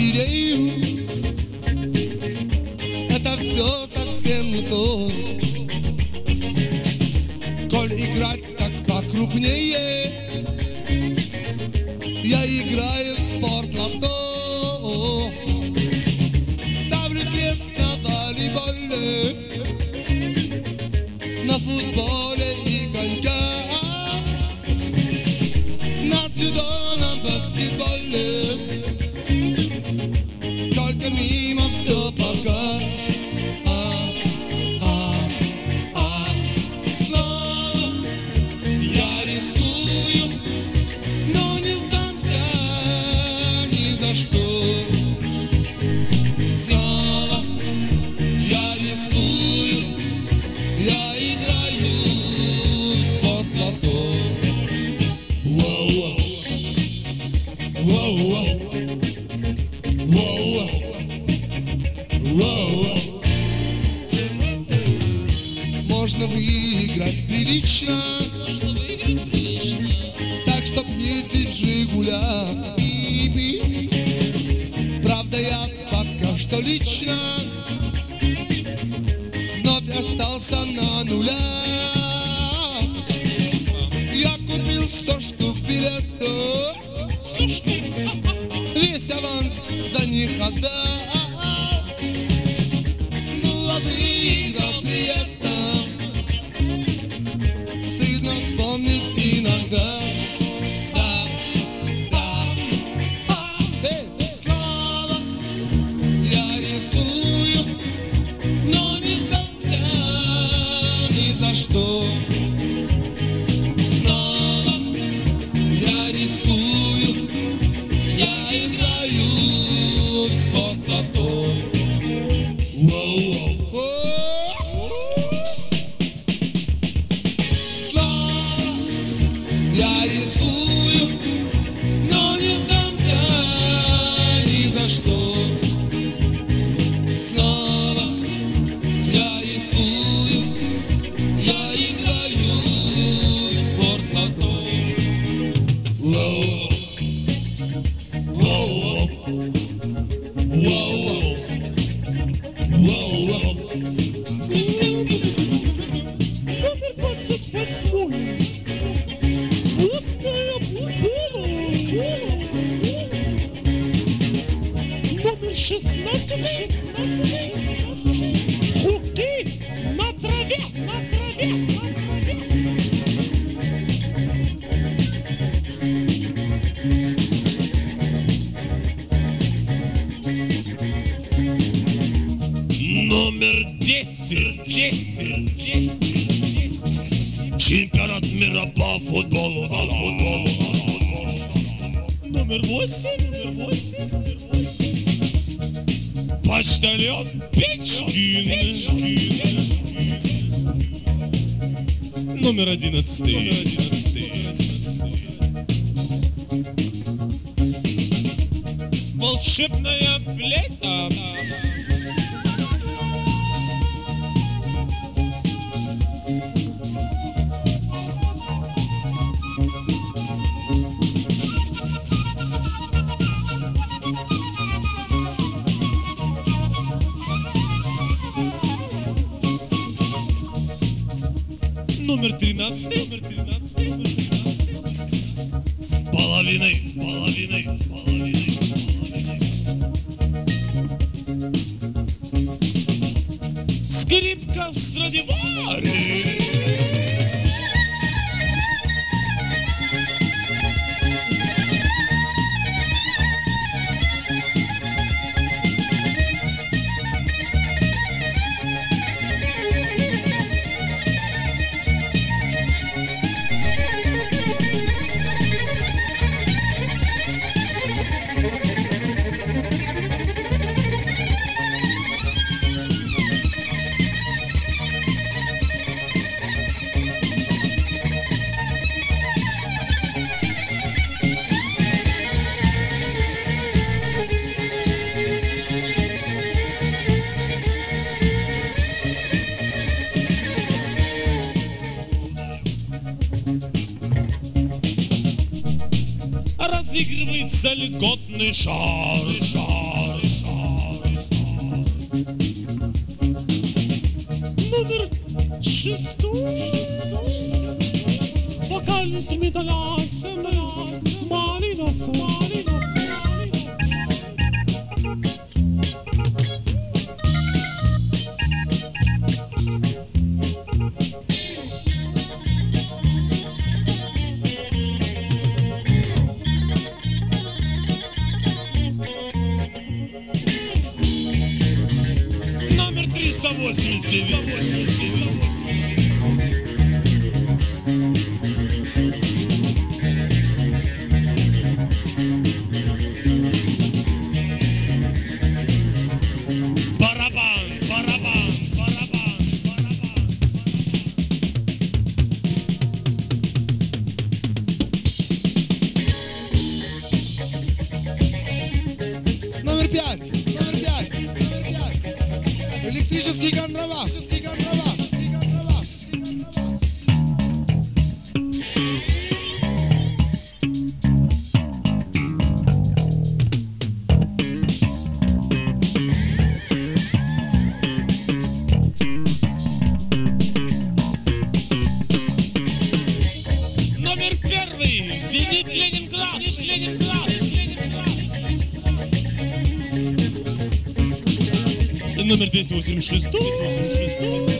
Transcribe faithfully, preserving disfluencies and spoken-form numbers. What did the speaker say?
галерею. Это все совсем не то. Коль играть так покрупнее, я играю в спортлото. Ставлю крест на волейболе, на футболе и коньках, на дзюдо, на баскетболе. Только мимо все пока. А, а, а. Снова я рискую, но не сдамся ни за что. Снова я рискую, я играю в спортлото. Воу-воу, воу-воу, воу-воу, воу-воу. Можно выиграть прилично, Можно выиграть прилично, так чтоб ездить в «Жигулях». Би-би. Правда, я пока что лично вновь остался на нулях. Я купил сто штук билетов, сто штук. весь аванс за них отдал. Ну а выиграл при этом, стыдно вспомнить иногда. Да, да, а, эй, снова я рискую, но не сдамся ни за что. Снова я рискую, я играю в спортлото. Воу-воу. Снова я рискую, но не сдамся ни за что. Снова я рискую, я играю в спортлото. Воу-воу. Воу-воу. Воу-воу. Воу-воу. Номер двадцать восьмой. Плотная футбола. Номер шестнадцать. Хоккей на траве. На траве. На траве. Номер десять, десять, десять. Чемпионат мира по футболу, по футболу. Номер восемь. Номер восемь. Почтальон Печкин. Номер одиннадцатый. Волшебная флейта. Номер тринадцатый. С половиной, половиной, половиной, половиной. Скрипка в Страдивари. Разыгрывается льготный шар, шар. восемьдесят девять. Барабан, барабан, барабан, барабан. Номер пять, номер пять, номер пять. Электрический контрабас, электрический контрабас, электрический контрабас. Номер первый. Зенит Ленинград. Зенит Ленинград. Ленинград. Номер двести восемьдесят шесть.